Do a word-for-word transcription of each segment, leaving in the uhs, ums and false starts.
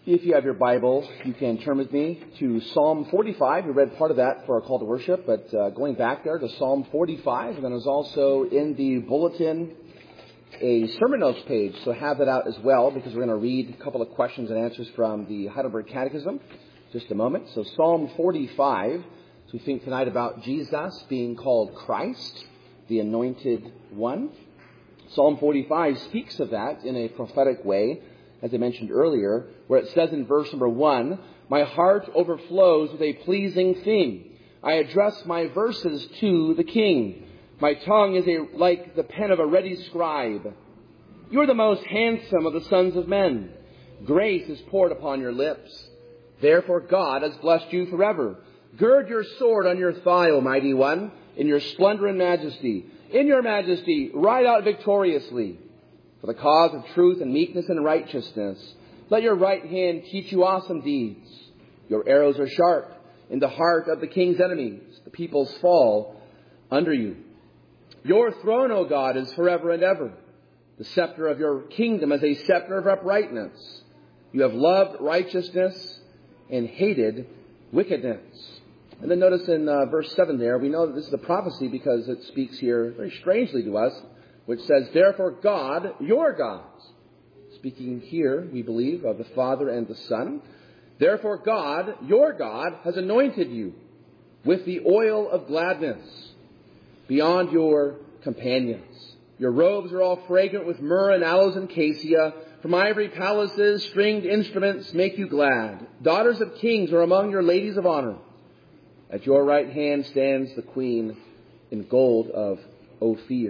If you have your Bible, you can turn with me to Psalm forty-five. We read part of that for our call to worship, but uh, going back there to Psalm forty-five, and then there's also in the bulletin a sermon notes page, so have that out as well, because we're going to read a couple of questions and answers from the Heidelberg Catechism in just a moment. So Psalm forty-five, so we think tonight about Jesus being called Christ, the Anointed One. Psalm forty-five speaks of that in a prophetic way, as I mentioned earlier, where it says in verse number one, "My heart overflows with a pleasing theme. I address my verses to the King. My tongue is a, like the pen of a ready scribe. You are the most handsome of the sons of men. Grace is poured upon your lips. Therefore God has blessed you forever. Gird your sword on your thigh, O mighty one, in your splendor and majesty. In your majesty, ride out victoriously. For the cause of truth and meekness and righteousness, let your right hand teach you awesome deeds. Your arrows are sharp in the heart of the king's enemies. The peoples fall under you. Your throne, O God, is forever and ever. The scepter of your kingdom is a scepter of uprightness. You have loved righteousness and hated wickedness." And then notice in uh, verse seven there, we know that this is a prophecy because it speaks here very strangely to us, which says, "Therefore God, your God," speaking here, we believe, of the Father and the Son. "Therefore God, your God, has anointed you with the oil of gladness beyond your companions. Your robes are all fragrant with myrrh and aloes and cassia. From ivory palaces, stringed instruments make you glad. Daughters of kings are among your ladies of honor. At your right hand stands the queen in gold of Ophir."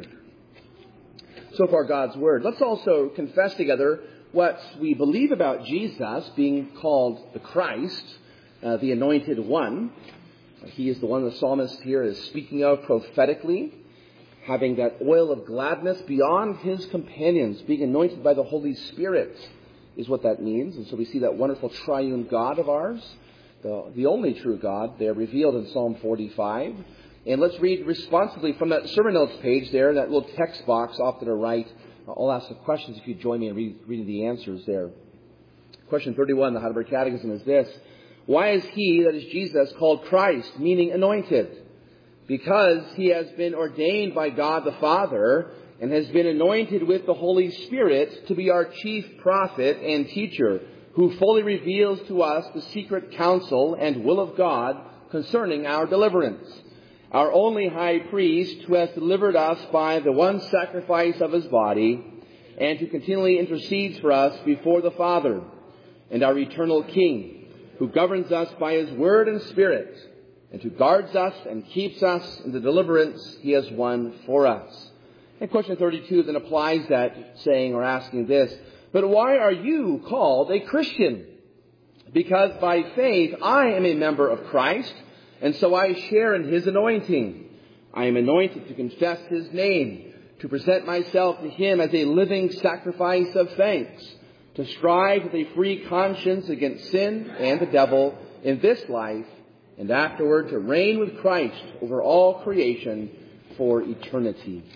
So far, God's Word. Let's also confess together what we believe about Jesus being called the Christ, uh, the Anointed One. He is the one the psalmist here is speaking of prophetically, having that oil of gladness beyond his companions, being anointed by the Holy Spirit is what that means. And so we see that wonderful triune God of ours, the, the only true God, there revealed in Psalm forty-five. And let's read responsibly from that sermon notes page there, that little text box off to the right. I'll ask the questions if you join me in read, reading the answers there. Question thirty-one, the Heidelberg Catechism, is this: "Why is he, that is Jesus, called Christ, meaning anointed? Because he has been ordained by God the Father and has been anointed with the Holy Spirit to be our chief prophet and teacher, who fully reveals to us the secret counsel and will of God concerning our deliverance. Our only high priest, who has delivered us by the one sacrifice of his body, and who continually intercedes for us before the Father, and our eternal King, who governs us by his word and spirit, and who guards us and keeps us in the deliverance he has won for us." And question thirty-two then applies that, saying or asking this: "But why are you called a Christian?" "Because by faith I am a member of Christ, and so I share in his anointing. I am anointed to confess his name, to present myself to him as a living sacrifice of thanks, to strive with a free conscience against sin and the devil in this life, and afterward to reign with Christ over all creation for eternity."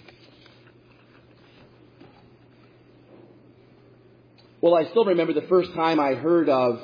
Well, I still remember the first time I heard of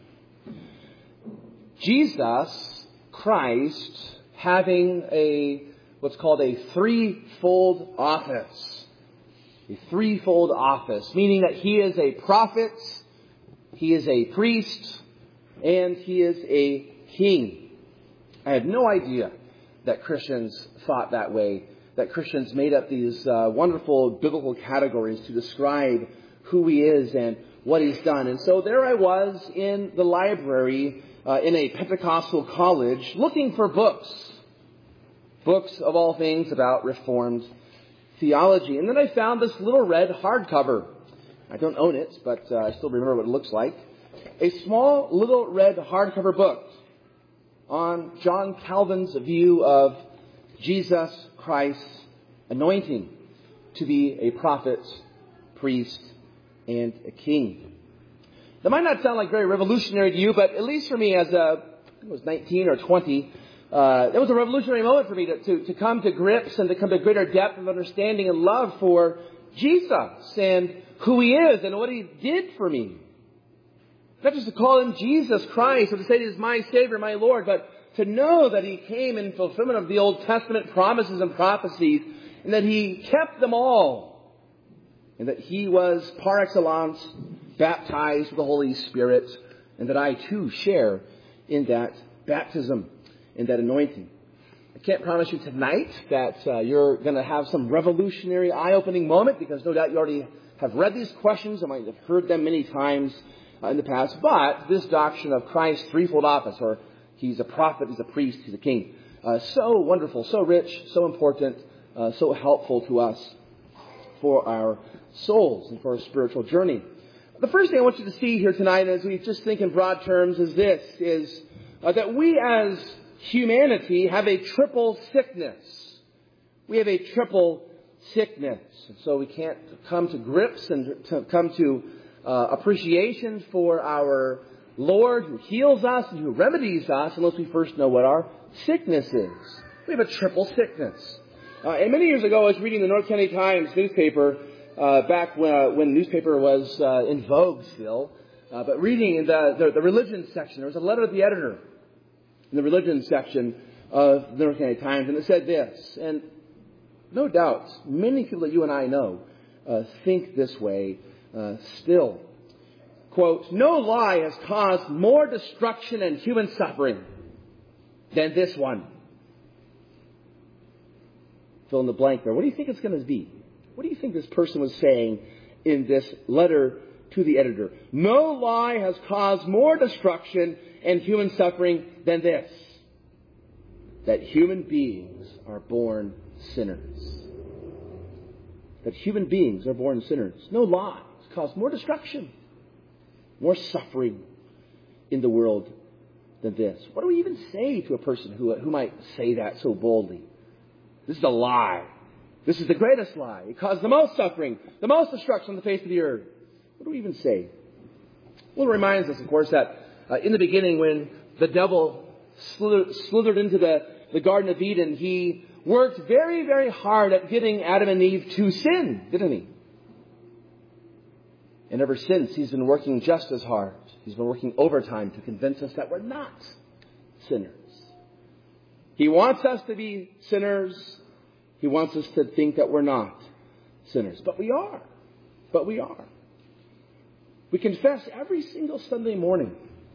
Jesus Christ having a what's called a threefold office. A threefold office, meaning that he is a prophet, he is a priest, and he is a king. I had no idea that Christians thought that way, that Christians made up these uh, wonderful biblical categories to describe who he is and what he's done. And so there I was in the library uh, in a Pentecostal college looking for books. Books of all things about Reformed theology. And then I found this little red hardcover. I don't own it, but uh, I still remember what it looks like. A small little red hardcover book on John Calvin's view of Jesus Christ's anointing to be a prophet, priest, and a king. That might not sound like very revolutionary to you, but at least for me as a, I was nineteen or twenty, uh, it was a revolutionary moment for me to, to, to come to grips and to come to greater depth of understanding and love for Jesus and who he is and what he did for me. Not just to call him Jesus Christ or to say he is my Savior, my Lord, but to know that he came in fulfillment of the Old Testament promises and prophecies, and that he kept them all, and that he was par excellence baptized with the Holy Spirit, and that I too share in that baptism, in that anointing. I can't promise you tonight that uh, you're going to have some revolutionary, eye-opening moment, because no doubt you already have read these questions and might have heard them many times uh, in the past. But this doctrine of Christ's threefold office, or he's a prophet, he's a priest, he's a king, uh, so wonderful, so rich, so important, uh, so helpful to us for our souls and for our spiritual journey. The first thing I want you to see here tonight, as we just think in broad terms, is this, is uh, that we as humanity have a triple sickness. We have a triple sickness. And so we can't come to grips and to come to uh, appreciation for our Lord who heals us and who remedies us unless we first know what our sickness is. We have a triple sickness. Uh, and many years ago, I was reading the North County Times newspaper, uh, back when, uh, when the newspaper was uh, in vogue still. Uh, but reading in the, the, the religion section, there was a letter to the editor in the religion section of the North County Times, and it said this, and no doubt many people that you and I know uh, think this way uh, still. Quote, "No lie has caused more destruction and human suffering than this one." Fill in the blank there. What do you think it's going to be? What do you think this person was saying in this letter to the editor? No lie has caused more destruction and human suffering than this: that human beings are born sinners. That human beings are born sinners. No lie has caused more destruction, more suffering in the world than this. What do we even say to a person who, who might say that so boldly? This is a lie. This is the greatest lie. It caused the most suffering, the most destruction on the face of the earth. What do we even say? Well, it reminds us, of course, that uh, in the beginning, when the devil slithered, slithered into the, the Garden of Eden, he worked very, very hard at getting Adam and Eve to sin, didn't he? And ever since, he's been working just as hard. He's been working overtime to convince us that we're not sinners. He wants us to be sinners. He wants us to think that we're not sinners. But we are. But we are. We confess every single Sunday morning.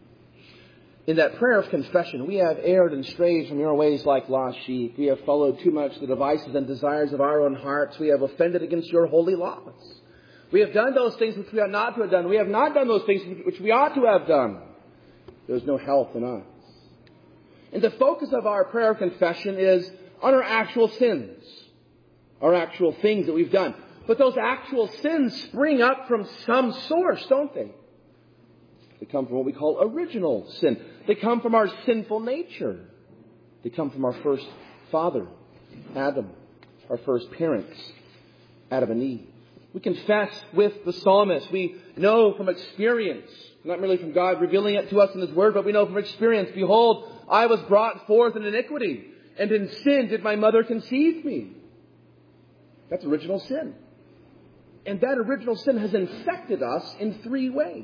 In that prayer of confession, we have erred and strayed from your ways like lost sheep. We have followed too much the devices and desires of our own hearts. We have offended against your holy laws. We have done those things which we ought not to have done. We have not done those things which we ought to have done. There's no health in us. And the focus of our prayer of confession is on our actual sins, our actual things that we've done. But those actual sins spring up from some source, don't they? They come from what we call original sin. They come from our sinful nature. They come from our first father, Adam, our first parents, Adam and Eve. We confess with the psalmist. We know from experience, not merely from God revealing it to us in His Word, but we know from experience, behold, I was brought forth in iniquity, and in sin did my mother conceive me. That's original sin. And that original sin has infected us in three ways.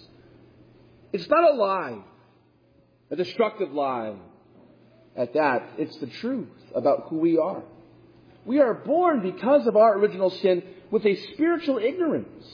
It's not a lie, a destructive lie. At that, it's the truth about who we are. We are born because of our original sin with a spiritual ignorance.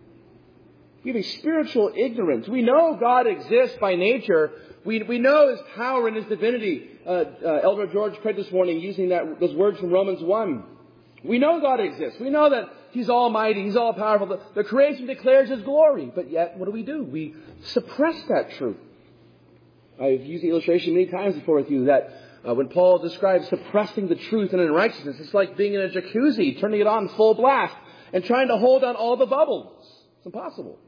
We have a spiritual ignorance. We know God exists by nature. We, we know His power and His divinity. Uh, uh, Elder George prayed this morning using that, those words from Romans one. We know God exists. We know that He's almighty. He's all powerful. The, the creation declares His glory. But yet, what do we do? We suppress that truth. I've used the illustration many times before with you that uh, when Paul describes suppressing the truth and unrighteousness, it's like being in a jacuzzi, turning it on full blast, and trying to hold on all the bubbles. It's impossible.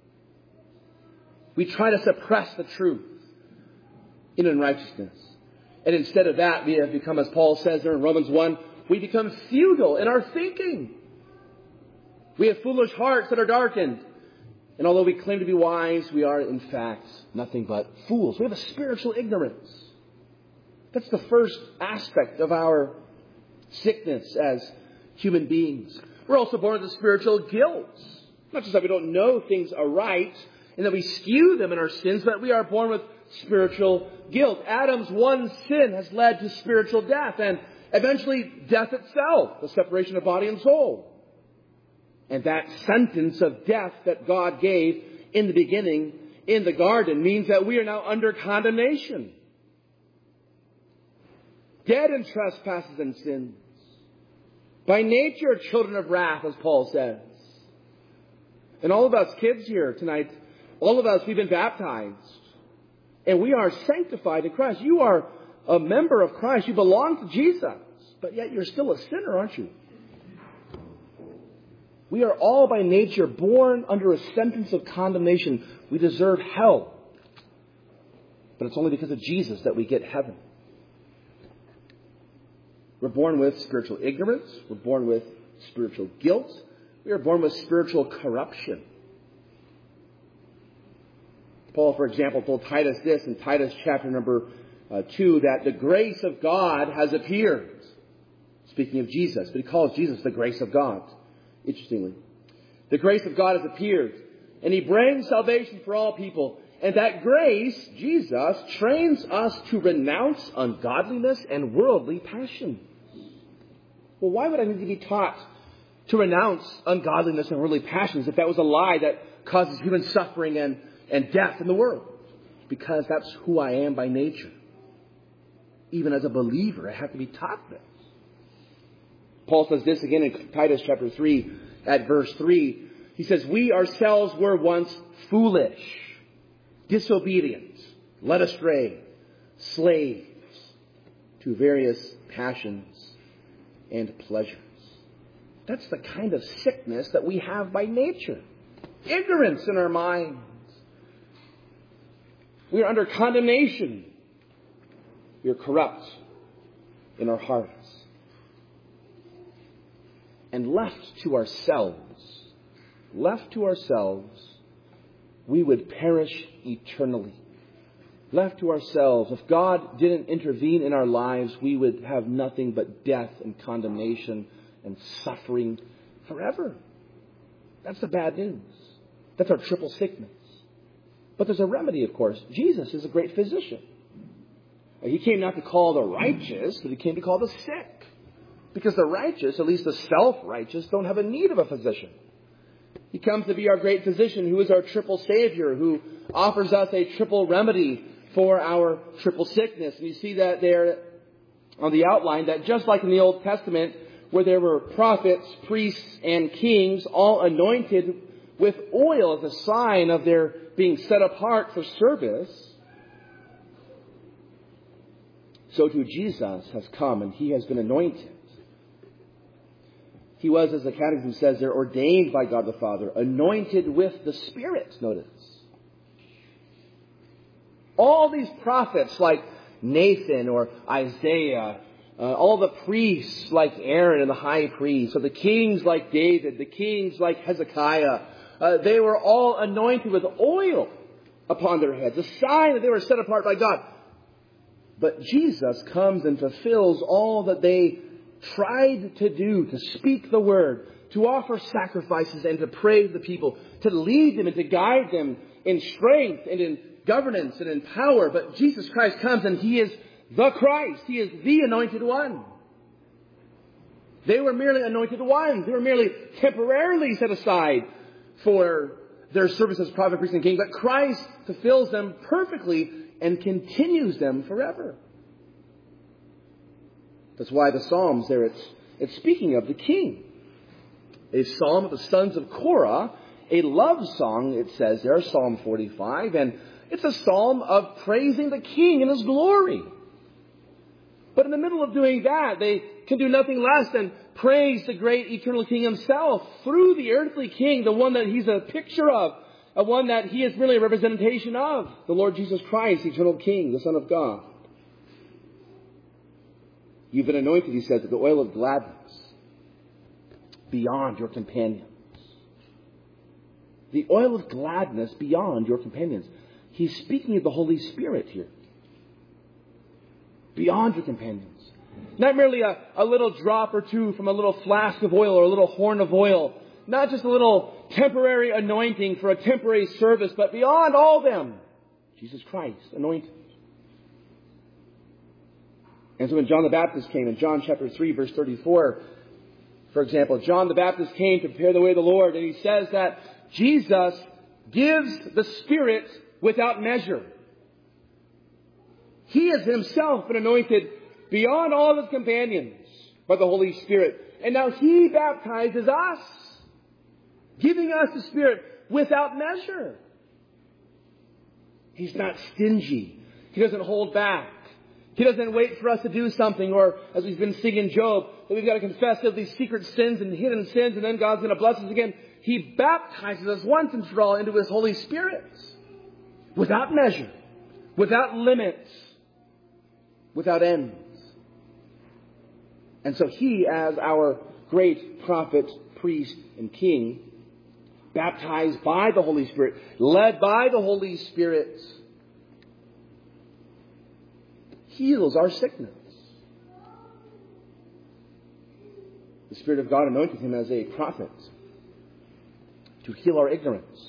We try to suppress the truth in unrighteousness. And instead of that, we have become, as Paul says there in Romans one, we become futile in our thinking. We have foolish hearts that are darkened. And although we claim to be wise, we are in fact nothing but fools. We have a spiritual ignorance. That's the first aspect of our sickness as human beings. We're also born with a spiritual guilt. Not just that we don't know things are right and that we skew them in our sins, that we are born with spiritual guilt. Adam's one sin has led to spiritual death and eventually death itself, the separation of body and soul. And that sentence of death that God gave in the beginning in the garden means that we are now under condemnation. Dead in trespasses and sins. By nature, children of wrath, as Paul says. And all of us kids here tonight, all of us, we've been baptized. And we are sanctified in Christ. You are a member of Christ. You belong to Jesus. But yet you're still a sinner, aren't you? We are all by nature born under a sentence of condemnation. We deserve hell. But it's only because of Jesus that we get heaven. We're born with spiritual ignorance. We're born with spiritual guilt. We are born with spiritual corruption. Paul, for example, told Titus this in Titus chapter number uh, two, that the grace of God has appeared. Speaking of Jesus, but he calls Jesus the grace of God. Interestingly, the grace of God has appeared, and he brings salvation for all people. And that grace, Jesus, trains us to renounce ungodliness and worldly passion. Well, why would I need to be taught to renounce ungodliness and worldly passions if that was a lie that causes human suffering and, and death in the world? Because that's who I am by nature. Even as a believer, I have to be taught this. Paul says this again in Titus chapter three at verse three. He says, we ourselves were once foolish, disobedient, led astray, slaves to various passions and pleasures. That's the kind of sickness that we have by nature. Ignorance in our minds. We are under condemnation. We are corrupt in our hearts. And left to ourselves, left to ourselves, we would perish eternally. Left to ourselves, if God didn't intervene in our lives, we would have nothing but death and condemnation and suffering forever. That's the bad news. That's our triple sickness. But there's a remedy, of course. Jesus is a great physician. He came not to call the righteous, but he came to call the sick. Because the righteous, at least the self-righteous, don't have a need of a physician. He comes to be our great physician, who is our triple Savior, who offers us a triple remedy for our triple sickness. And you see that there on the outline, that just like in the Old Testament, where there were prophets, priests, and kings, all anointed with oil as a sign of their being set apart for service, so too Jesus has come and he has been anointed. He was, as the Catechism says, they're ordained by God the Father, anointed with the Spirit, notice. All these prophets like Nathan or Isaiah, uh, all the priests like Aaron and the high priest, or the kings like David, the kings like Hezekiah, uh, they were all anointed with oil upon their heads, a sign that they were set apart by God. But Jesus comes and fulfills all that they tried to do, to speak the word, to offer sacrifices and to praise the people, to lead them and to guide them in strength and in governance and in power. But Jesus Christ comes and he is the Christ. He is the anointed one. They were merely anointed ones. They were merely temporarily set aside for their service as prophet, priest, and king. But Christ fulfills them perfectly and continues them forever. That's why the Psalms there, it's, it's speaking of the king. A psalm of the sons of Korah, a love song, it says there, Psalm forty-five, and it's a psalm of praising the king in his glory. But in the middle of doing that, they can do nothing less than praise the great eternal king himself through the earthly king, the one that he's a picture of, a one that he is really a representation of, the Lord Jesus Christ, the eternal king, the Son of God. You've been anointed, he says, with the oil of gladness beyond your companions. The oil of gladness beyond your companions. He's speaking of the Holy Spirit here. Beyond your companions. Not merely a, a little drop or two from a little flask of oil or a little horn of oil not just a little temporary anointing for a temporary service, but beyond all them, Jesus Christ, anointed. And so when John the Baptist came in John chapter three, verse thirty-four, for example, John the Baptist came to prepare the way of the Lord, and he says that Jesus gives the Spirit without measure. He has himself been anointed beyond all his companions by the Holy Spirit. And now he baptizes us, giving us the Spirit without measure. He's not stingy. He doesn't hold back. He doesn't wait for us to do something, or as we've been singing in Job, that we've got to confess of these secret sins and hidden sins, and then God's going to bless us again. He baptizes us once and for all into His Holy Spirit. Without measure. Without limits. Without ends. And so He, as our great prophet, priest, and king, baptized by the Holy Spirit, led by the Holy Spirit, heals our sickness. The Spirit of God anointed Him as a prophet to heal our ignorance.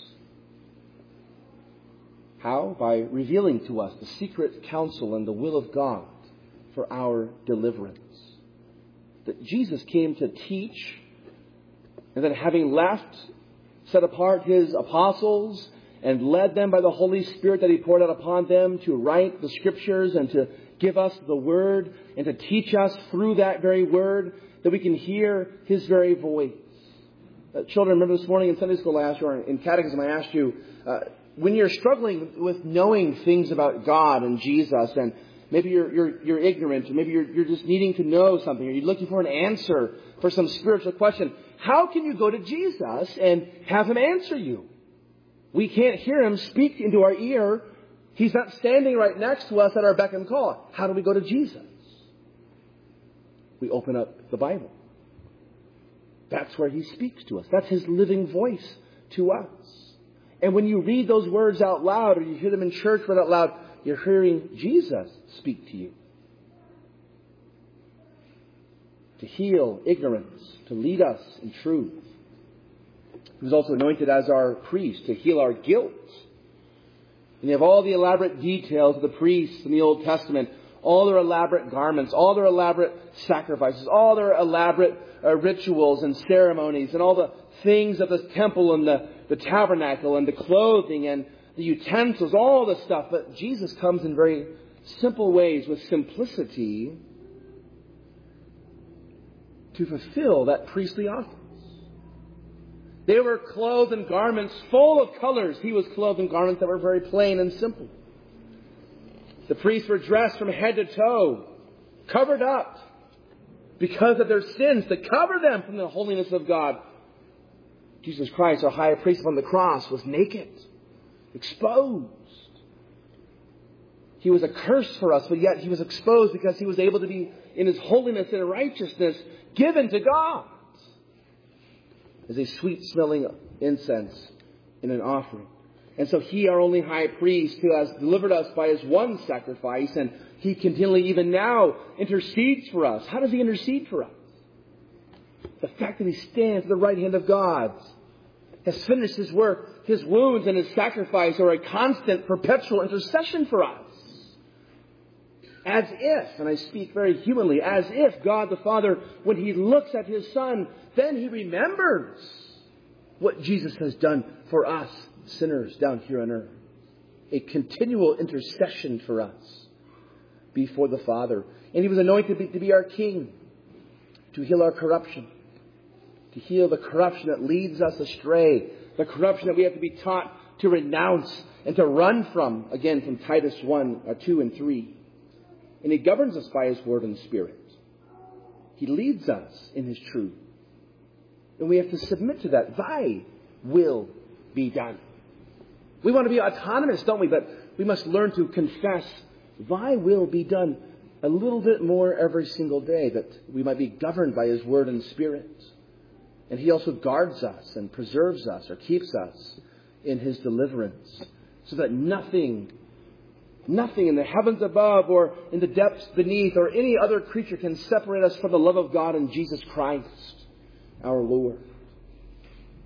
How? By revealing to us the secret counsel and the will of God for our deliverance. That Jesus came to teach, and that having left, set apart His apostles and led them by the Holy Spirit that He poured out upon them to write the Scriptures and to give us the Word and to teach us through that very Word, that we can hear His very voice. Uh, children, remember this morning in Sunday school last year, or in catechism, I asked you, uh, when you're struggling with knowing things about God and Jesus, and maybe you're you're, you're ignorant, or maybe you're, you're just needing to know something, or you're looking for an answer for some spiritual question, how can you go to Jesus and have Him answer you? We can't hear Him speak into our ear. He's not standing right next to us at our beck and call. How do we go to Jesus? We open up the Bible. That's where He speaks to us. That's His living voice to us. And when you read those words out loud, or you hear them in church read out loud, you're hearing Jesus speak to you. To heal ignorance, to lead us in truth. He was also anointed as our priest to heal our guilt. And you have all the elaborate details of the priests in the Old Testament, all their elaborate garments, all their elaborate sacrifices, all their elaborate uh, rituals and ceremonies, and all the things of the temple and the, the tabernacle and the clothing and the utensils, all the stuff. But Jesus comes in very simple ways with simplicity to fulfill that priestly office. They were clothed in garments full of colors. He was clothed in garments that were very plain and simple. The priests were dressed from head to toe, covered up because of their sins, to cover them from the holiness of God. Jesus Christ, our high priest upon the cross, was naked, exposed. He was a curse for us, but yet He was exposed because He was able to be in His holiness and righteousness given to God as a sweet-smelling incense in an offering. And so He, our only high priest, who has delivered us by His one sacrifice, and He continually, even now, intercedes for us. How does He intercede for us? The fact that He stands at the right hand of God, has finished His work. His wounds and His sacrifice are a constant, perpetual intercession for us. As if, and I speak very humanly, as if God the Father, when He looks at His Son, then He remembers what Jesus has done for us, sinners down here on earth. A continual intercession for us before the Father. And He was anointed to be, to be our King, to heal our corruption, to heal the corruption that leads us astray, the corruption that we have to be taught to renounce and to run from, again, from Titus one, or two and three. And He governs us by His Word and Spirit. He leads us in His truth. And we have to submit to that. Thy will be done. We want to be autonomous, don't we? But we must learn to confess, Thy will be done, a little bit more every single day, that we might be governed by His Word and Spirit. And He also guards us and preserves us, or keeps us in His deliverance, so that nothing Nothing in the heavens above or in the depths beneath or any other creature can separate us from the love of God in Jesus Christ, our Lord.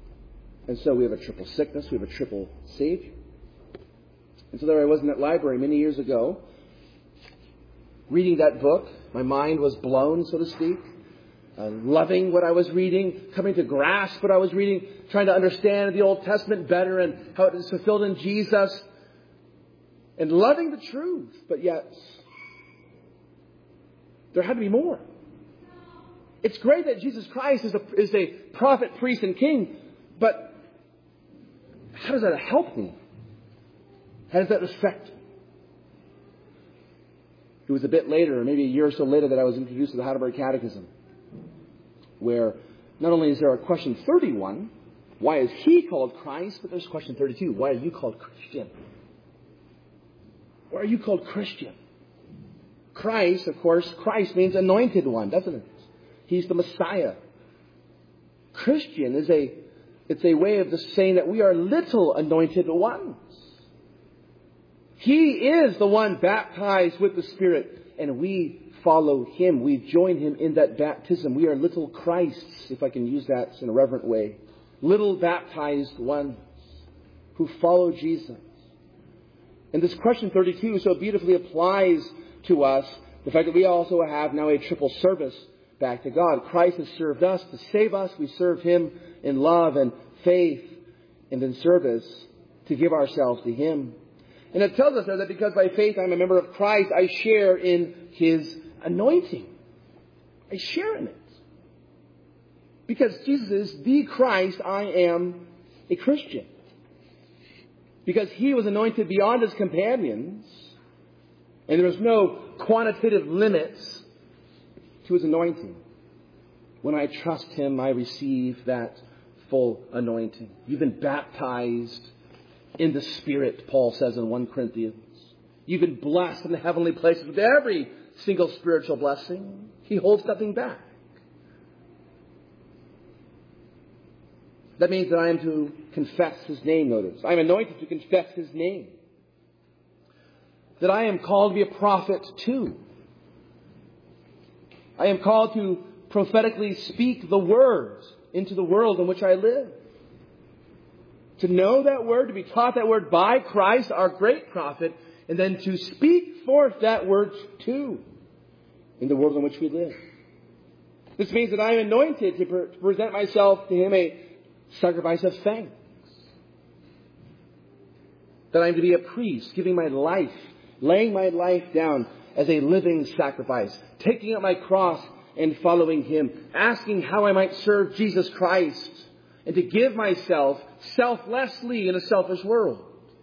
And so we have a triple sickness, we have a triple Savior. And so there I was in that library many years ago, reading that book. My mind was blown, so to speak. Uh, loving what I was reading, coming to grasp what I was reading, trying to understand the Old Testament better and how it is fulfilled in Jesus. And loving the truth. But yet, there had to be more. It's great that Jesus Christ is a, is a prophet, priest, and king. But how does that help me? How does that affect me? It was a bit later, maybe a year or so later, that I was introduced to the Heidelberg Catechism, where not only is there a question thirty-one, why is he called Christ? But there's question thirty-two, why are you called Christian? Why are you called Christian? Christ, of course, Christ means anointed one, doesn't it? He's the Messiah. Christian is a, it's a way of just saying that we are little anointed ones. He is the one baptized with the Spirit, and we follow Him. We join Him in that baptism. We are little Christs, if I can use that in a reverent way. Little baptized ones who follow Jesus. And this question thirty-two so beautifully applies to us the fact that we also have now a triple service back to God. Christ has served us to save us. We serve Him in love and faith and in service to give ourselves to Him. And it tells us there that because by faith I'm a member of Christ, I share in His anointing. I share in it. Because Jesus is the Christ, I am a Christian. Because He was anointed beyond His companions, and there was no quantitative limits to His anointing. When I trust Him, I receive that full anointing. You've been baptized in the Spirit, Paul says in First Corinthians. You've been blessed in the heavenly places with every single spiritual blessing. He holds nothing back. That means that I am to confess His name, notice. I am anointed to confess His name. That I am called to be a prophet too. I am called to prophetically speak the words into the world in which I live. To know that word, to be taught that word by Christ, our great prophet, and then to speak forth that word too in the world in which we live. This means that I am anointed to, pre- to present myself to Him a sacrifice of thanks. That I am to be a priest, giving my life, laying my life down as a living sacrifice, taking up my cross and following Him, asking how I might serve Jesus Christ, and to give myself selflessly in a selfish world.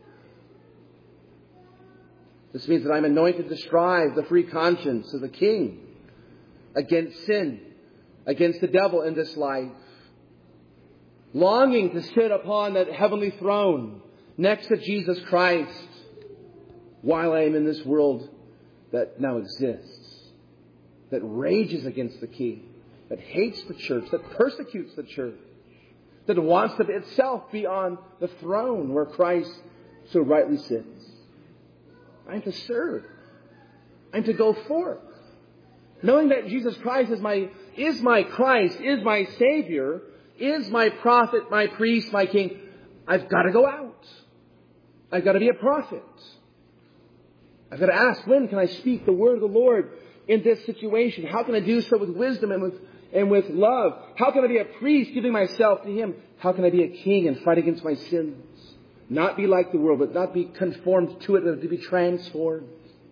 This means that I'm anointed to strive the free conscience of the King against sin, against the devil in this life. Longing to sit upon that heavenly throne next to Jesus Christ while I am in this world that now exists, that rages against the King, that hates the church, that persecutes the church, that wants to itself be on the throne where Christ so rightly sits. I'm to serve. I'm to go forth. Knowing that Jesus Christ is my, is my Christ, is my Savior, is my prophet, my priest, my king, I've got to go out. I've got to be a prophet. I've got to ask, when can I speak the word of the Lord in this situation? How can I do so with wisdom and with and with love? How can I be a priest giving myself to Him? How can I be a king and fight against my sins? Not be like the world, but not be conformed to it, but to be transformed.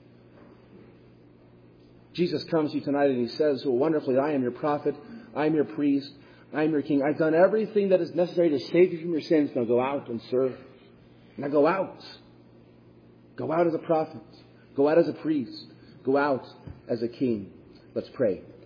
Jesus comes to you tonight and He says so wonderfully, I am your prophet, I am your priest, I am your king. I've done everything that is necessary to save you from your sins. Now go out and serve. Now go out. Go out as a prophet. Go out as a priest. Go out as a king. Let's pray.